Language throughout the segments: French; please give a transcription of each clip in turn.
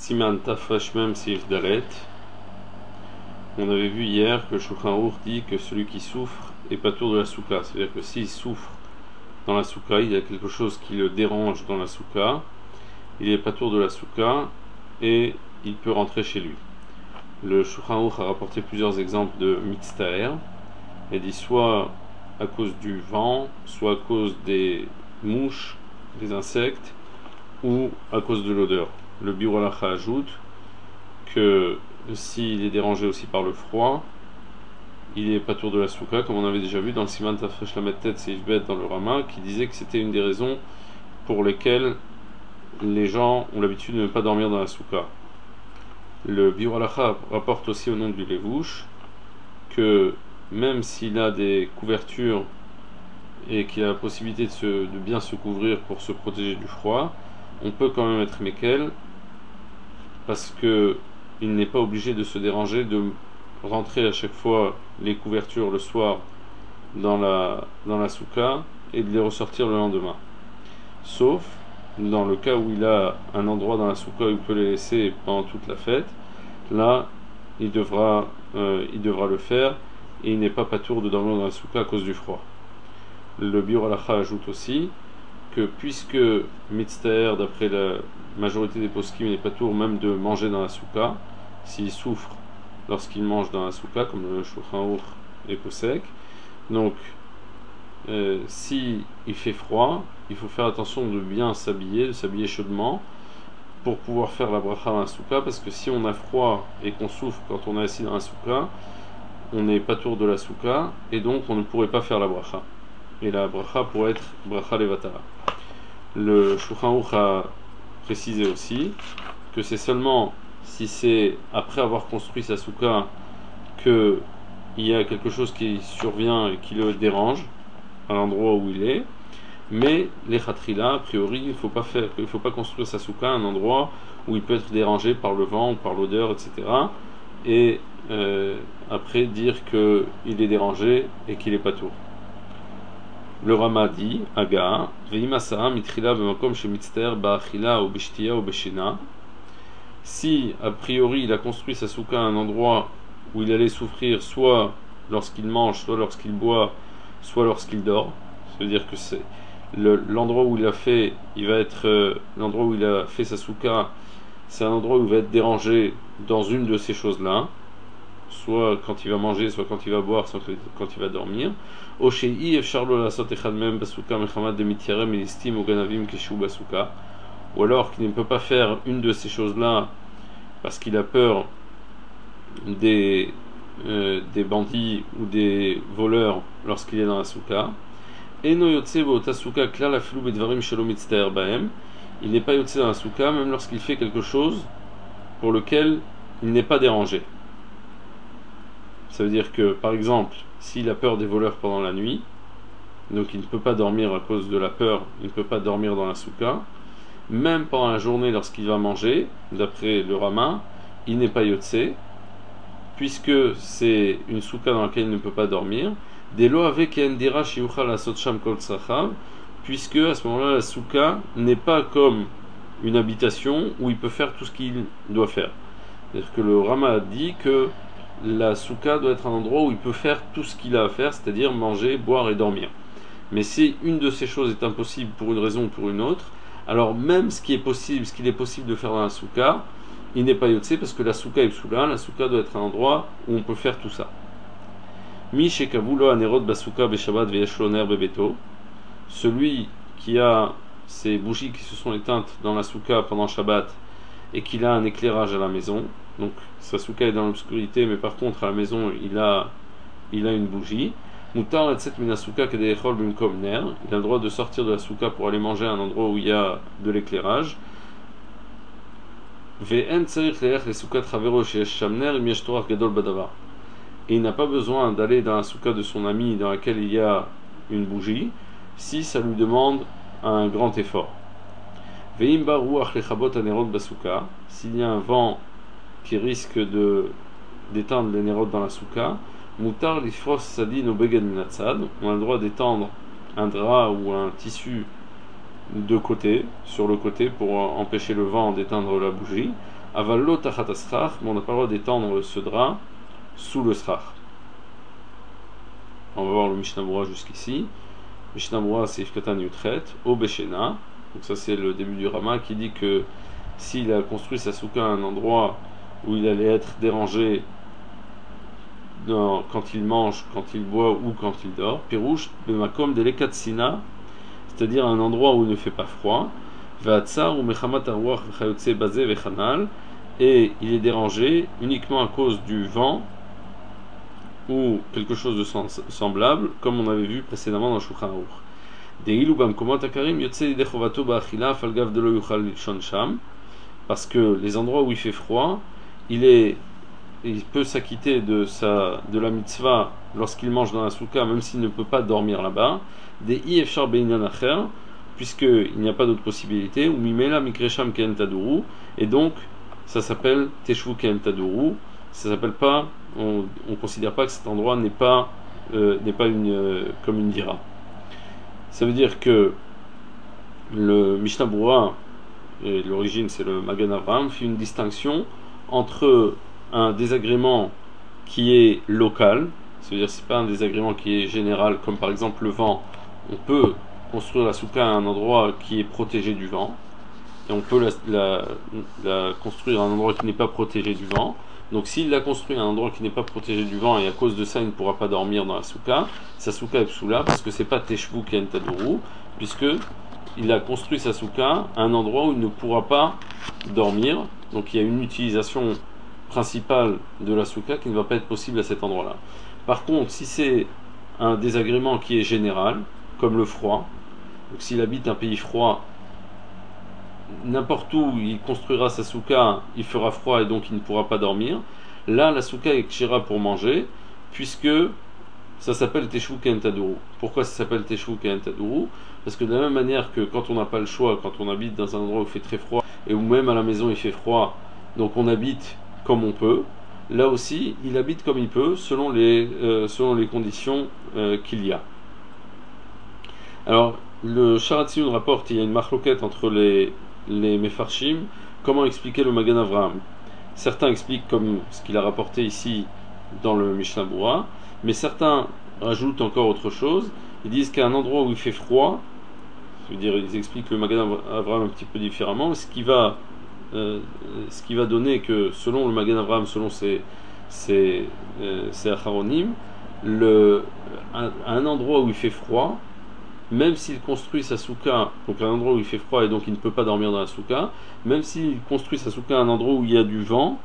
Siman Tafresh Mem Sif Dalet. On avait vu hier que Shulchan Aruch dit que celui qui souffre est patour de la soukha. C'est-à-dire que s'il souffre dans la soukha, il y a quelque chose qui le dérange dans la soukha, il est patour de la soukha et il peut rentrer chez lui. Le Shulchan Aruch a rapporté plusieurs exemples de mitztaer. Il dit soit à cause du vent, soit à cause des mouches, des insectes, ou à cause de l'odeur. Le Biur Halacha ajoute que s'il est dérangé aussi par le froid, il est patour de la soukha, comme on avait déjà vu dans le Siman Tafresh Lamed Tet Seif Bet dans le Rama, qui disait que c'était une des raisons pour lesquelles les gens ont l'habitude de ne pas dormir dans la soukha. Le Biur Halacha rapporte aussi au nom du Levouche que même s'il a des couvertures et qu'il a la possibilité de bien se couvrir pour se protéger du froid, on peut quand même être Mekel parce que il n'est pas obligé de se déranger de rentrer à chaque fois les couvertures le soir dans la soukha et de les ressortir le lendemain. Sauf dans le cas où il a un endroit dans la soukha où il peut les laisser pendant toute la fête, là il devra le faire et il n'est pas patour de dormir dans la soukha à cause du froid. Le Biur Halacha ajoute aussi que puisque mitztaer, d'après la majorité des poskim, n'est pas tour même de manger dans la soukha, s'il souffre lorsqu'il mange dans la soukha, comme le Shulchan Aruch est posek. Donc, si il fait froid, il faut faire attention de bien s'habiller, de s'habiller chaudement, pour pouvoir faire la bracha dans la soukha, parce que si on a froid et qu'on souffre quand on est assis dans la soukha, on n'est pas tour de la soukha, et donc on ne pourrait pas faire la bracha. Et la bracha pourrait être bracha levatala. Le Shulchan Aruch a précisé aussi que c'est seulement si c'est après avoir construit sa soukha qu'il y a quelque chose qui survient et qui le dérange à l'endroit où il est, mais les khatrila, a priori, il ne faut pas construire sa soukha à un endroit où il peut être dérangé par le vent ou par l'odeur, etc. Et après dire qu'il est dérangé et qu'il est pas tout. Le Rama dit, Aga, Veimasa, Mitrila, Bemakom, Shemitzter, Ba'achila, ou Bishtia, ou Beshina. Si, a priori, il a construit sa soukha à un endroit où il allait souffrir, soit lorsqu'il mange, soit lorsqu'il boit, soit lorsqu'il dort, c'est-à-dire que c'est l'endroit où il a fait, l'endroit où il a fait sa soukha, c'est un endroit où il va être dérangé dans une de ces choses-là, soit quand il va manger, soit quand il va boire, soit quand il va dormir. Ou alors qu'il ne peut pas faire une de ces choses-là parce qu'il a peur des bandits ou des voleurs lorsqu'il est dans la soukha. Il n'est pas yotse dans la soukha même lorsqu'il fait quelque chose pour lequel il n'est pas dérangé. Ça veut dire que, par exemple, s'il a peur des voleurs pendant la nuit, donc il ne peut pas dormir à cause de la peur, il ne peut pas dormir dans la soukha, même pendant la journée lorsqu'il va manger, d'après le Rama, il n'est pas yotse, puisque c'est une soukha dans laquelle il ne peut pas dormir, puisque à ce moment-là, la soukha n'est pas comme une habitation où il peut faire tout ce qu'il doit faire. C'est-à-dire que le Rama a dit que la soukha doit être un endroit où il peut faire tout ce qu'il a à faire, c'est-à-dire manger, boire et dormir. Mais si une de ces choses est impossible pour une raison ou pour une autre, alors même ce qu'il est possible de faire dans la soukha, il n'est pas yotse parce que la soukha est psoula, la soukha doit être un endroit où on peut faire tout ça. Mi shekavulo anerot basouka beshabbat veyeshlo ner bebeto. Celui qui a ces bougies qui se sont éteintes dans la soukha pendant Shabbat et qu'il a un éclairage à la maison, donc sa soukha est dans l'obscurité, mais par contre à la maison il a une bougie. Mutar etzet mina soukha kedeichol bimkom ner. Il a le droit de sortir de la soukha pour aller manger à un endroit où il y a de l'éclairage. Ve'en tzarich le'ech le'soukha travero sheyesh sham ner im yesh torach gadol badavar. Et il n'a pas besoin d'aller dans la soukha de son ami dans laquelle il y a une bougie si ça lui demande un grand effort. Ve'im ba ruach lechabot anerot basouka. S'il y a un vent qui risque d'éteindre les nérotes dans la soukha, mutar lifros sadin au beged minatzad, on a le droit d'étendre un drap ou un tissu de côté, sur le côté, pour empêcher le vent d'éteindre la bougie. Avallo tachat asrach, mais on n'a pas le droit d'étendre ce drap sous le srach. On va voir le Mishnah Berurah jusqu'ici. Mishnah Berurah c'est Ifkatan Yutret, au Beshena. Donc ça c'est le début du Rama qui dit que s'il a construit sa souka à un endroit où il allait être dérangé quand il mange, quand il boit ou quand il dort, Pirouche Bemakom Delekatsina, c'est-à-dire un endroit où il ne fait pas froid, Vatsar ou Mechamat Arwach Vechayotse Bazé Vechanal, et il est dérangé uniquement à cause du vent ou quelque chose de semblable, comme on avait vu précédemment dans Shulchan Aruch. Parce que les endroits où il fait froid, il peut s'acquitter de la mitzvah lorsqu'il mange dans la souka, même s'il ne peut pas dormir là-bas, des ifshar beinyan acher, puisqu'il n'y a pas d'autre possibilité, ou mimela mikresham ken taduru, et donc ça s'appelle teshvu ken taduru. Ça s'appelle pas, on considère pas que cet endroit n'est pas comme une dira. Ça veut dire que le Mishnah Berurah, et l'origine c'est le Magen Avraham, fait une distinction entre un désagrément qui est local, c'est-à-dire c'est pas un désagrément qui est général, comme par exemple le vent. On peut construire la souka à un endroit qui est protégé du vent, et on peut la construire à un endroit qui n'est pas protégé du vent. Donc s'il l'a construit à un endroit qui n'est pas protégé du vent et à cause de ça il ne pourra pas dormir dans la souka, sa souka est psoula parce que c'est pas teshvu ken taduru, puisque il a construit sa souka à un endroit où il ne pourra pas dormir. Donc il y a une utilisation principale de la souka qui ne va pas être possible à cet endroit-là. Par contre, si c'est un désagrément qui est général, comme le froid, donc s'il habite un pays froid, n'importe où il construira sa souka, il fera froid et donc il ne pourra pas dormir. Là, la souka est kshira pour manger, puisque ça s'appelle Teshvu Ken Taduru. Pourquoi ça s'appelle Teshvu Ken Taduru? Parce que de la même manière que quand on n'a pas le choix, quand on habite dans un endroit où il fait très froid, et où même à la maison il fait froid, donc on habite comme on peut, là aussi il habite comme il peut, selon les conditions qu'il y a. Alors, le Sharatziyun rapporte, il y a une marloquette entre les Mefarshim, comment expliquer le Magen Avraham. Certains expliquent comme ce qu'il a rapporté ici dans le Mishnah Berurah, mais certains rajoutent encore autre chose. Ils disent qu'à un endroit où il fait froid, je veux dire, ils expliquent le Magen Avraham un petit peu différemment, ce qui va donner que selon le Magen Avraham, selon ses acharonim, à un endroit où il fait froid, même s'il construit sa souka, donc à un endroit où il fait froid et donc il ne peut pas dormir dans la souka, même s'il construit sa souka à un endroit où il y a du vent,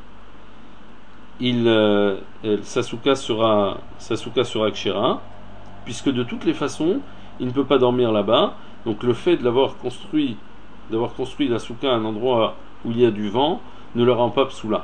sa souka sera kshera, puisque de toutes les façons, il ne peut pas dormir là-bas. Donc le fait d'avoir construit la souka à un endroit où il y a du vent ne le rend pas psoula.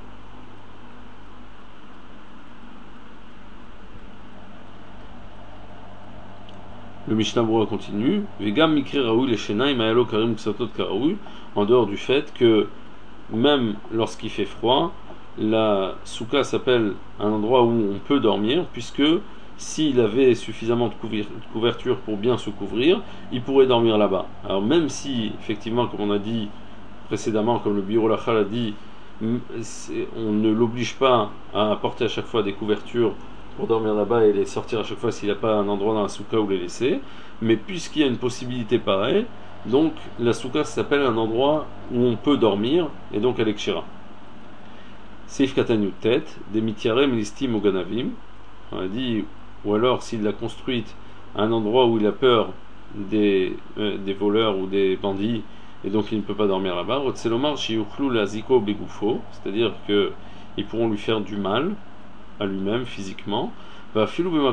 Le Mishnah Berurah continue, Vegam mikri raoui les shenaim ayalo karim ksatot karaoui, en dehors du fait que même lorsqu'il fait froid, la souka s'appelle un endroit où on peut dormir, puisque s'il avait suffisamment de couverture pour bien se couvrir, il pourrait dormir là-bas. Alors même si, effectivement, comme on a dit précédemment, comme le Biur Lachal a dit, on ne l'oblige pas à apporter à chaque fois des couvertures pour dormir là-bas et les sortir à chaque fois s'il n'y a pas un endroit dans la souka où les laisser, mais puisqu'il y a une possibilité pareille, donc la souka s'appelle un endroit où on peut dormir, et donc elle est kshira. Seif Katanyut tête, des mitiare melistim ou ganavim, on a dit, ou alors s'il l'a construite à un endroit où il a peur des voleurs ou des bandits, et donc il ne peut pas dormir là-bas, Rotselomar shiuchlu la ziko begoufo, c'est-à-dire qu'ils pourront lui faire du mal à lui-même physiquement, même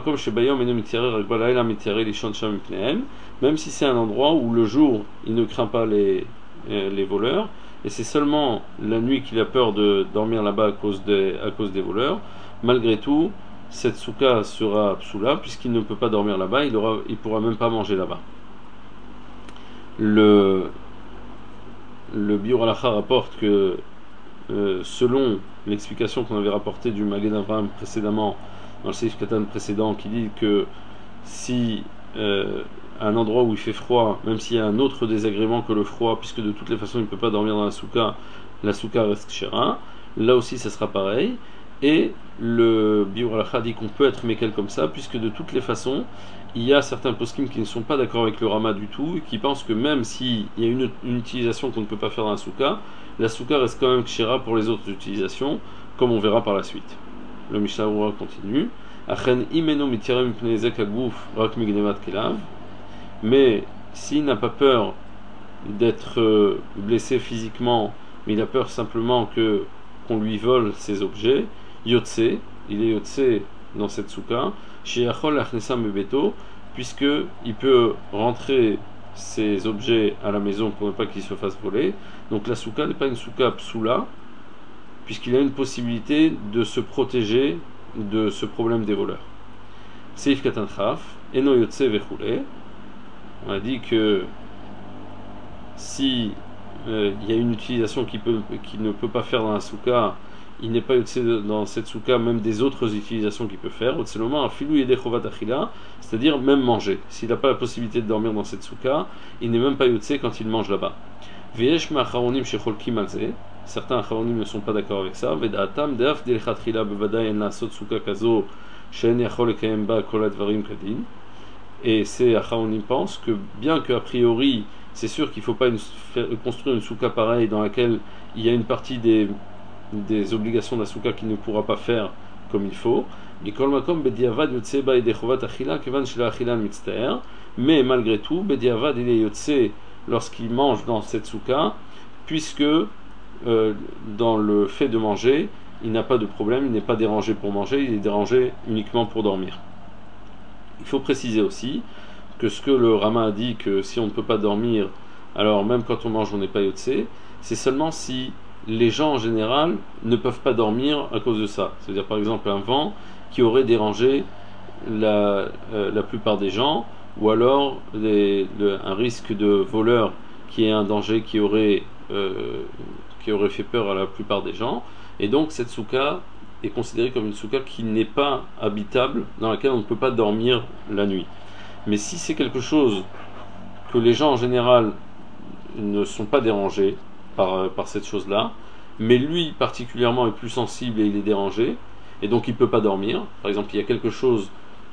si c'est un endroit où le jour il ne craint pas les voleurs, et c'est seulement la nuit qu'il a peur de dormir là-bas à cause des voleurs. Malgré tout, cette souka sera psoula puisqu'il ne peut pas dormir là-bas, il pourra même pas manger là-bas. Le Biur Halacha rapporte que selon l'explication qu'on avait rapportée du Magen Avraham précédemment, dans le Seif Katan précédent, qui dit que si à à un endroit où il fait froid, même s'il y a un autre désagrément que le froid, puisque de toutes les façons il ne peut pas dormir dans la souka reste kshera, là aussi ça sera pareil. Et le Biur al-Kha dit qu'on peut être mékel comme ça, puisque de toutes les façons, il y a certains poskim qui ne sont pas d'accord avec le Rama du tout, et qui pensent que même s'il y a une utilisation qu'on ne peut pas faire dans la souka reste quand même kshera pour les autres utilisations, comme on verra par la suite. Le Mishnah Berurah continue. Mais s'il n'a pas peur d'être blessé physiquement, mais il a peur simplement qu'on lui vole ses objets, Yotse, il est Yotse dans cette souka, puisque il peut rentrer ses objets à la maison pour ne pas qu'il se fasse voler. Donc la souka n'est pas une souka psoula, puisqu'il a une possibilité de se protéger de ce problème des voleurs. Seif Katantraf, Eno Yotse Vechule. On a dit que si il y a une utilisation qu'il ne peut pas faire dans la souka, il n'est pas yotse dans cette souka même des autres utilisations qu'il peut faire. C'est-à-dire même manger. S'il n'a pas la possibilité de dormir dans cette souka, il n'est même pas yotse quand il mange là-bas. Certains acharonim ne sont pas d'accord avec ça. Et ces acharonim pensent que bien qu'a priori c'est sûr qu'il ne faut pas construire une souka pareille dans laquelle il y a une partie des obligations de la souka qu'il ne pourra pas faire comme il faut, mais malgré tout bediavad il est yotse lorsqu'il mange dans cette souka, puisque dans le fait de manger il n'a pas de problème, il n'est pas dérangé pour manger, il est dérangé uniquement pour dormir. Il faut préciser aussi que ce que le Rama a dit, que si on ne peut pas dormir, alors même quand on mange on n'est pas yotse, c'est seulement si les gens en général ne peuvent pas dormir à cause de ça. C'est-à-dire par exemple un vent qui aurait dérangé la plupart des gens, ou alors un risque de voleur qui est un danger qui aurait fait peur à la plupart des gens, et donc cette souka est considérée comme une souka qui n'est pas habitable, dans laquelle on ne peut pas dormir la nuit. Mais si c'est quelque chose que les gens en général ne sont pas dérangés par cette chose-là, mais lui particulièrement est plus sensible et il est dérangé, et donc il ne peut pas dormir. Par exemple, il y a quelque chose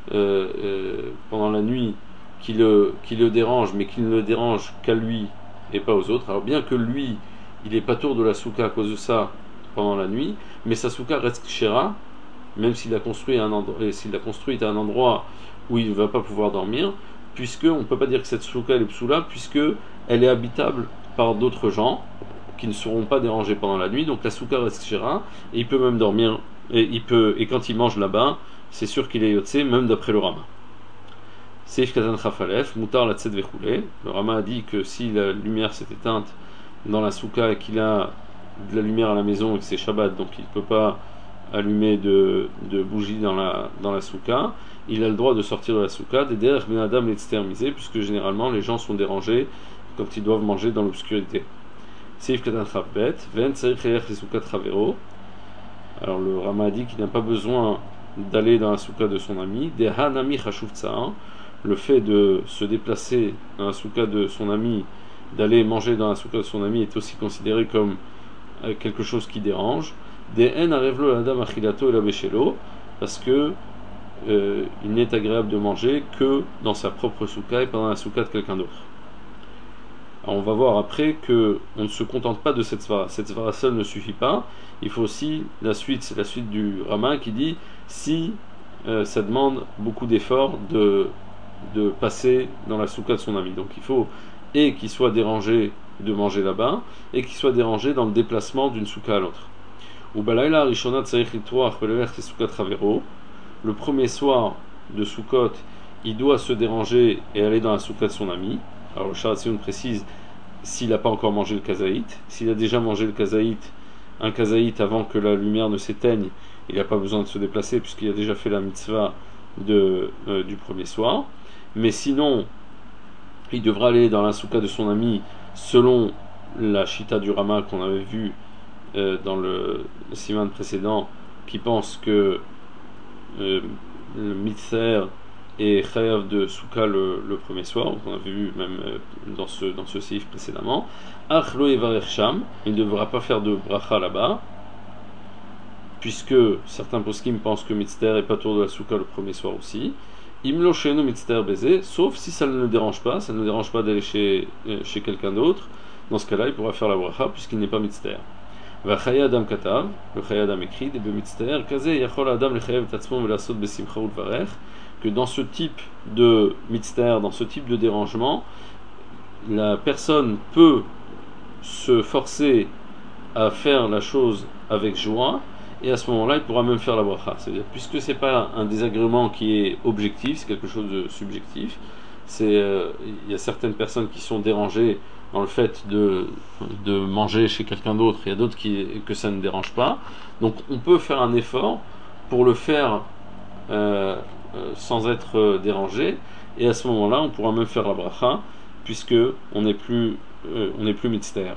pendant la nuit qui le dérange, mais qui ne le dérange qu'à lui et pas aux autres. Alors bien que lui, il est pas tour de la souka à cause de ça pendant la nuit, mais sa souka reste kshera, même s'il l'a construite à un endroit où il ne va pas pouvoir dormir, puisque on ne peut pas dire que cette souka est psoula, puisque elle est habitable par d'autres gens qui ne seront pas dérangés pendant la nuit. Donc la souka reste kshera, et il peut même dormir, et quand il mange là-bas, c'est sûr qu'il est yotse, même d'après le Rama. Seif Katan Chafalef, Moutar la Tzed Vechule. Le Rama a dit que si la lumière s'est éteinte dans la souka et qu'il a de la lumière à la maison et que c'est Shabbat, donc il ne peut pas allumer de bougies dans la souka, il a le droit de sortir de la souka, des derrière ben adam l'extérmiser, puisque généralement les gens sont dérangés quand ils doivent manger dans l'obscurité. Seif Katan Chafbet, Ven Tzarich Elech les souka Travero. Alors le Rama a dit qu'il n'a pas besoin d'aller dans la souka de son ami, des Hanami Chashuv Tza'an, le fait de se déplacer dans la souka de son ami, d'aller manger dans la souka de son ami est aussi considéré comme quelque chose qui dérange. Des en arevlo l'adam achilato et la béchelo, parce que il n'est agréable de manger que dans sa propre souka et pas dans la souka de quelqu'un d'autre. Alors on va voir après que on ne se contente pas de cette svara. Cette svara seule ne suffit pas. Il faut aussi la suite, c'est la suite du Rama qui dit si ça demande beaucoup d'efforts de passer dans la souka de son ami. Donc il faut et qu'il soit dérangé de manger là-bas et qu'il soit dérangé dans le déplacement d'une souka à l'autre. Le premier soir de Sukkot, il doit se déranger et aller dans la souka de son ami. Alors le Sharatzion précise s'il n'a pas encore mangé le kazaït. S'il a déjà mangé le kazaït, un kazaït avant que la lumière ne s'éteigne, il n'a pas besoin de se déplacer puisqu'il a déjà fait la mitzvah du premier soir. Mais sinon, il devra aller dans la souka de son ami selon la shita du Rama qu'on avait vu dans le siman précédent, qui pense que le mitzer et chayav de souka le premier soir, on avait vu même dans ce séif précédemment. Ach lo yevarech sham, il ne devra pas faire de bracha là-bas, puisque certains poskim pensent que mitzter est pas tour de la souka le premier soir aussi. Imlo sheno mitzter baiser, sauf si ça ne le dérange pas, ça ne le dérange pas d'aller chez quelqu'un d'autre. Dans ce cas-là, il pourra faire la bracha puisqu'il n'est pas mitzter. Va chayadam katav, le chayadam écrit, des mitzter, kazé yachol adam le chayav tatzmon velasot besimcha ulvarech, que dans ce type de mitzter, dans ce type de dérangement, la personne peut se forcer à faire la chose avec joie, et à ce moment-là, il pourra même faire la bracha. C'est-à-dire, puisque c'est pas un désagrément qui est objectif, c'est quelque chose de subjectif. Il y a certaines personnes qui sont dérangées dans le fait de manger chez quelqu'un d'autre, il y a d'autres que ça ne dérange pas. Donc, on peut faire un effort pour le faire sans être dérangé, et à ce moment-là, on pourra même faire la bracha, puisque on n'est plus mitzter.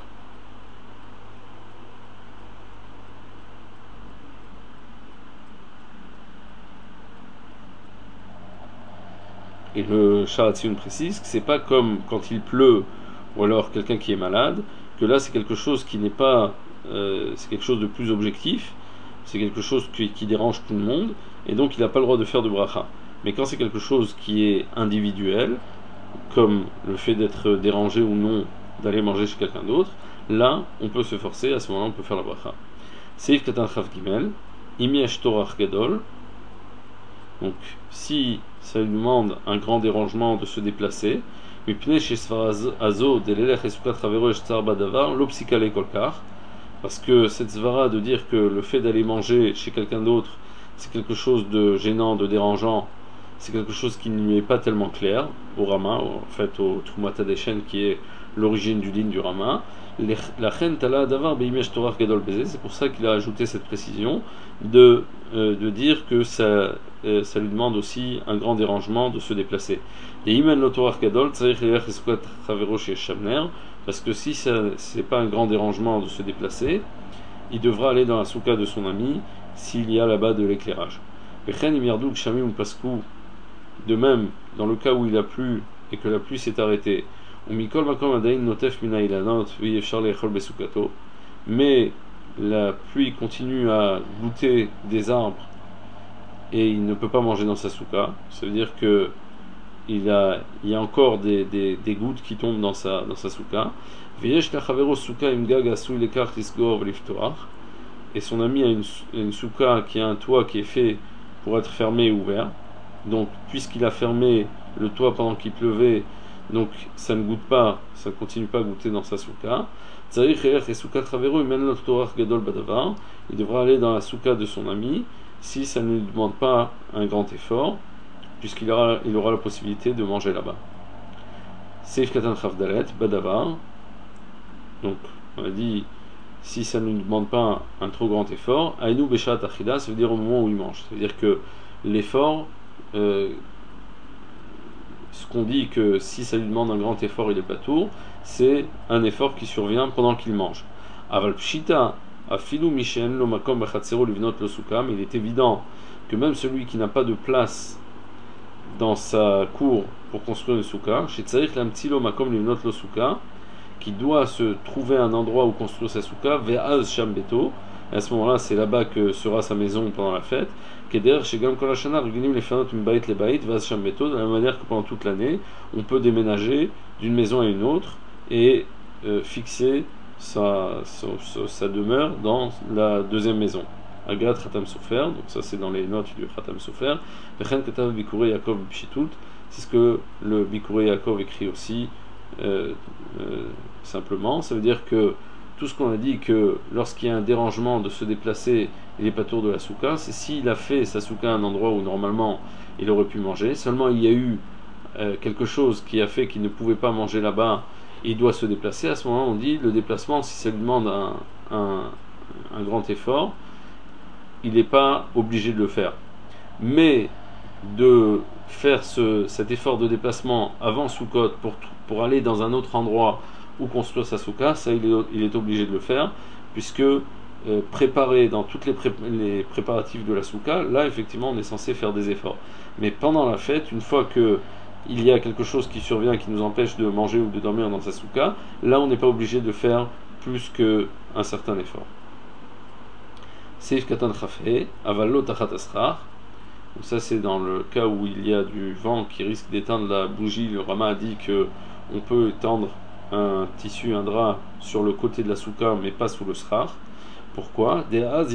Et le Sharatzion précise que c'est pas comme quand il pleut ou alors quelqu'un qui est malade, que là c'est quelque chose qui n'est pas, c'est quelque chose de plus objectif, c'est quelque chose qui dérange tout le monde, et donc il n'a pas le droit de faire de bracha. Mais quand c'est quelque chose qui est individuel, comme le fait d'être dérangé ou non d'aller manger chez quelqu'un d'autre, là on peut se forcer, à ce moment-là on peut faire la bracha. Seif Katan Chav Gimel, Imi Ashtorach Gadol. Donc, si ça lui demande un grand dérangement de se déplacer, parce que cette svara de dire que le fait d'aller manger chez quelqu'un d'autre, c'est quelque chose de gênant, de dérangeant, c'est quelque chose qui ne lui est pas tellement clair au Rama, en fait au Trumat Hadeshen qui est l'origine du din du Rama. C'est pour ça qu'il a ajouté cette précision de dire que ça lui demande aussi un grand dérangement de se déplacer. Parce que si c'est pas un grand dérangement de se déplacer, il devra aller dans la souka de son ami s'il y a là-bas de l'éclairage. De même, dans le cas où il a plu et que la pluie s'est arrêtée, mais la pluie continue à goûter des arbres et il ne peut pas manger dans sa souka, ça veut dire que il y a encore des gouttes qui tombent dans sa souka. Et son ami a une souka qui a un toit qui est fait pour être fermé et ouvert. Donc, puisqu'il a fermé le toit pendant qu'il pleuvait, donc ça ne goûte pas, ça ne continue pas à goûter dans sa souka. Il devra aller dans la souka de son ami si ça ne lui demande pas un grand effort, puisqu'il aura la possibilité de manger là-bas. Seif Katan Chavdalet, Badavar. Donc, on a dit, si ça ne lui demande pas un trop grand effort, Aïnou Beshat Achida, ça veut dire au moment où il mange. Ça veut dire que l'effort, ce qu'on dit que si ça lui demande un grand effort, il est pas tour, c'est un effort qui survient pendant qu'il mange. Aval Pshita, Afilu Mishen, lo Makom Bachatsero, Livnot lo Souka, mais il est évident que même celui qui n'a pas de place dans sa cour pour construire une souka, chez Tsarik Lamtsilo Makom Livnot lo Souka, qui doit se trouver un endroit où construire sa souka, Ve'az Sham Beto, et à ce moment-là, c'est là-bas que sera sa maison pendant la fête. Keder, chez Gam Kolashana, Reginim les Fanot Mbait les Bait, Ve'az Sham Beto, de la même manière que pendant toute l'année, on peut déménager d'une maison à une autre et fixer sa demeure dans la deuxième maison. Agat Khatam Sofer, donc ça c'est dans les notes du Khatam Sofer. Vechen Katav Bikurei Yaakov Pshitut, c'est ce que le Bikurei Yaakov écrit aussi simplement. Ça veut dire que tout ce qu'on a dit que lorsqu'il y a un dérangement de se déplacer, il n'est pas tour de la souka, c'est s'il a fait sa souka à un endroit où normalement il aurait pu manger, seulement il y a eu quelque chose qui a fait qu'il ne pouvait pas manger là-bas, il doit se déplacer. À ce moment-là, on dit le déplacement, si ça lui demande un grand effort, il n'est pas obligé de le faire. Mais de faire cet effort de déplacement avant Soukot pour aller dans un autre endroit où construire sa souka, ça il est obligé de le faire, puisque préparé dans toutes les préparatifs de la souka, là effectivement on est censé faire des efforts. Mais pendant la fête, une fois que il y a quelque chose qui survient qui nous empêche de manger ou de dormir dans sa souka, là on n'est pas obligé de faire plus qu'un certain effort. Seif katan chafé, avallo tachat asrar. Donc ça c'est dans le cas où il y a du vent qui risque d'éteindre la bougie. Le Rama a dit que on peut tendre un tissu, un drap sur le côté de la souka mais pas sous le srar. Pourquoi?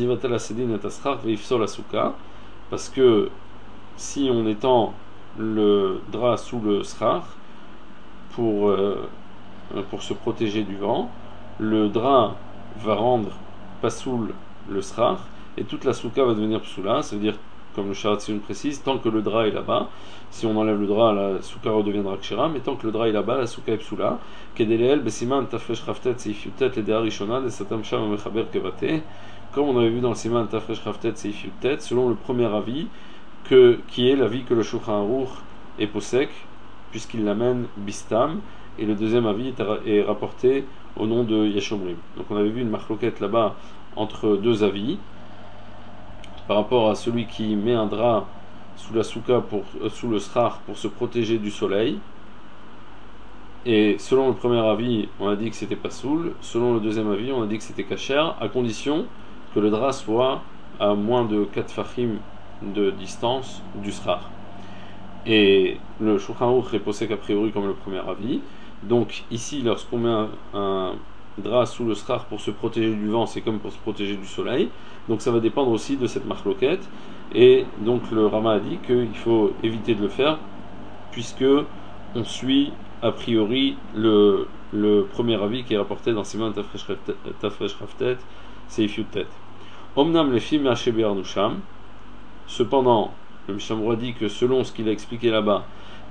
Parce que si on étend le drap sous le srar pour se protéger du vent, le drap va rendre pasoul le srar et toute la souka va devenir psoula. Ça veut dire, comme le Sharat Tziyun précise, tant que le drap est là-bas, si on enlève le drap, la souka redeviendra kshira, mais tant que le drap est là-bas, la souka est psoula. Kedeleel besiman tafresh raftet seif yutet ledea rishona de satam sham mechaber kevate. Comme on avait vu dans le siman tafresh raftet seif yutet, selon le premier avis, qui est l'avis que le Shulchan Aruch est posek, puisqu'il l'amène bistam, et le deuxième avis est rapporté au nom de Yeshomrim. Donc on avait vu une marloquette là-bas entre deux avis par rapport à celui qui met un drap sous la souka sous le srar pour se protéger du soleil. Et selon le premier avis, on a dit que c'était pas soul. Selon le deuxième avis, on a dit que c'était kasher, à condition que le drap soit à moins de 4 fachim de distance du srar. Et le Shulchan Aruch est posé qu'a priori comme le premier avis. Donc ici, lorsqu'on met un drap sous le srar pour se protéger du vent, c'est comme pour se protéger du soleil. Donc ça va dépendre aussi de cette marloquette. Et donc le Rama a dit qu'il faut éviter de le faire, puisque on suit a priori le premier avis qui est rapporté dans Siman Tafresh Raftet Seif Yutet. Omnam lefim Hashebe Arnusham. Cependant, le Mishamura dit que selon ce qu'il a expliqué là-bas,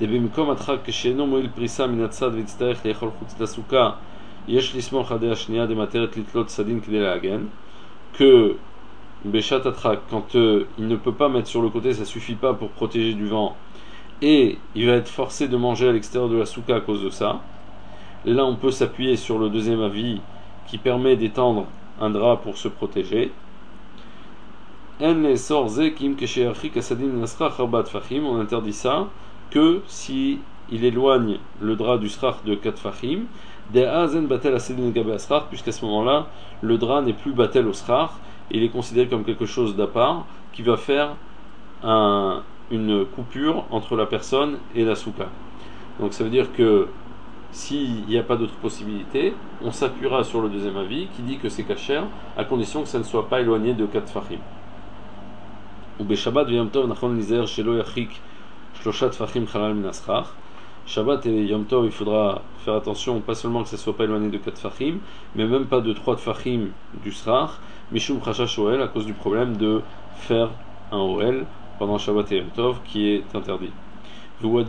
que Beshat Atrak, quand il ne peut pas mettre sur le côté, ça suffit pas pour protéger du vent, et il va être forcé de manger à l'extérieur de la souka à cause de ça. Là, on peut s'appuyer sur le deuxième avis qui permet d'étendre un drap pour se protéger. On interdit ça que si il éloigne le drap du srar de 4 fachim, puisqu'à ce moment-là, le drap n'est plus batel au srar, il est considéré comme quelque chose d'à part qui va faire une coupure entre la personne et la souka. Donc ça veut dire que s'il n'y a pas d'autre possibilité, on s'appuiera sur le deuxième avis qui dit que c'est kasher à condition que ça ne soit pas éloigné de 4 fachim. Ou Shabbat et Yom Tov, nachon lizer shelo yachik shloshat fachim chalal min asrar. Shabbat et Yom Tov, il faudra faire attention, pas seulement que ça ne soit pas éloigné de 4 fachim, mais même pas de 3 fachim du srar, mishum chashash oel, à cause du problème de faire un oel pendant Shabbat et Yom Tov, qui est interdit. On a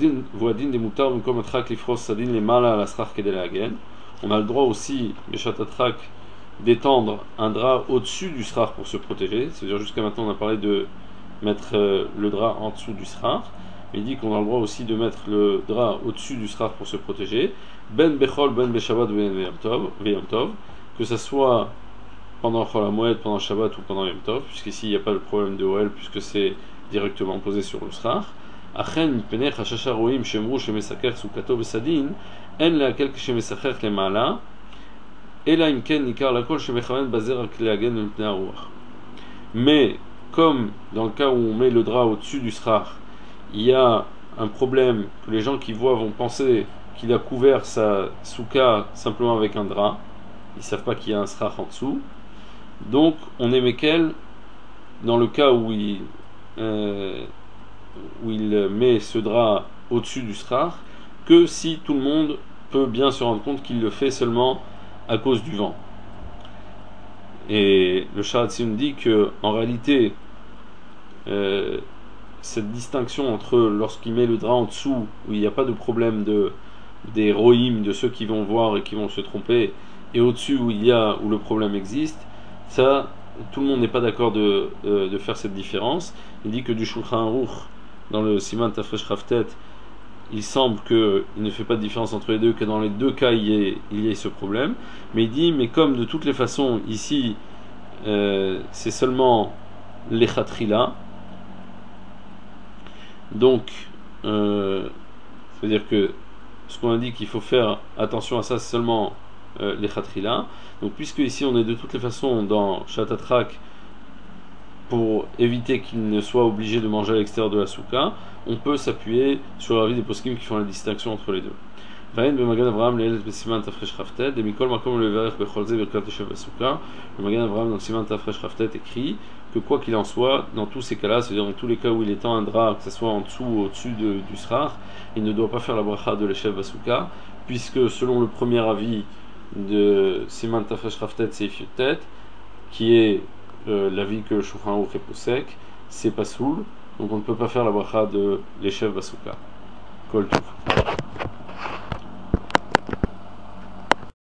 le droit aussi, Beshat Atrak, d'étendre un drap au-dessus du srar pour se protéger. C'est-à-dire jusqu'à maintenant on a parlé de mettre le drap en dessous du srar. Il dit qu'on a le droit aussi de mettre le drap au-dessus du srar pour se protéger. Ben Bechol, Ben Beshabbat, Ben Yom Tov, que ça soit pendant Chol HaMoed, pendant Shabbat ou pendant Yom Tov, puisqu'ici il n'y a pas le problème de Oel, puisque c'est directement posé sur le srar. Achen penech hashasha roim shemru shemesaker sukato besadin en leakel shemesacher lemala ela imken nikar lakol shemechaven bazer al kleagen mipnei haruach. Mais comme dans le cas où on met le drap au-dessus du srar, il y a un problème que les gens qui voient vont penser qu'il a couvert sa souka simplement avec un drap, ils ne savent pas qu'il y a un srar en dessous, donc on est mekel dans le cas où il met ce drap au-dessus du srar, que si tout le monde peut bien se rendre compte qu'il le fait seulement à cause du vent. Et le Sharat Tziyun dit que en réalité cette distinction entre lorsqu'il met le drap en dessous où il n'y a pas de problème des rohim, de ceux qui vont voir et qui vont se tromper, et au-dessus où le problème existe, ça tout le monde n'est pas d'accord de faire cette différence. Il dit que du Shulchan Aruch dans le Siman Tafresh Raftet, il semble qu'il ne fait pas de différence entre les deux, que dans les deux cas il y ait ce problème. Mais il dit, mais comme de toutes les façons ici c'est seulement l'Echatrila. Donc, c'est-à-dire que ce qu'on a dit qu'il faut faire attention à ça, c'est seulement l'Echatrila. Donc, puisque ici on est de toutes les façons dans Shatatrak, pour éviter qu'il ne soit obligé de manger à l'extérieur de la souka, on peut s'appuyer sur l'avis des poskim qui font la distinction entre les deux. Le Magen Avraham dans Siman Tafresh Raftet écrit que quoi qu'il en soit, dans tous ces cas-là, c'est-à-dire dans tous les cas où il étend un drap, que ce soit en dessous ou au-dessus du srar, il ne doit pas faire la bracha de l'Eshev Basuka, puisque selon le premier avis de Siman Tafresh Raftet Seif Yutet, qui est l'avis que Shulchan Aruch est posek, c'est pas soul, donc on ne peut pas faire la bracha de l'Eshev Basuka. Kol Tov.